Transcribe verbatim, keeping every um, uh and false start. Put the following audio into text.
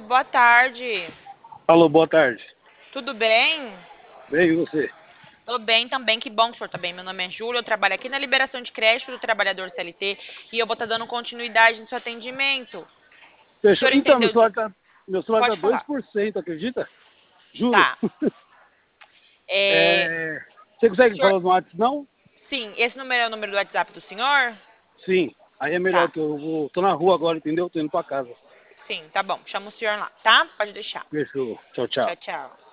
boa tarde. Alô, boa tarde. Tudo bem? Bem, e você? Tô bem também, que bom que o senhor tá bem. Meu nome é Júlia, eu trabalho aqui na liberação de crédito do trabalhador C L T e eu vou estar dando continuidade no seu atendimento. O Fechou? senhor Então, meu entendeu de... celular tá, meu celular tá Pode dois falar. por cento, acredita? Juro. Tá. É... É, você O consegue senhor... falar no WhatsApp, não? Sim, esse número é o número do WhatsApp do senhor? Sim. Aí é melhor Tá. que eu vou... Tô na rua agora, entendeu? Tô indo pra casa. Sim, tá bom. Chama o senhor lá, tá? Pode deixar. Fechou. Tchau, Tchau, tchau. tchau.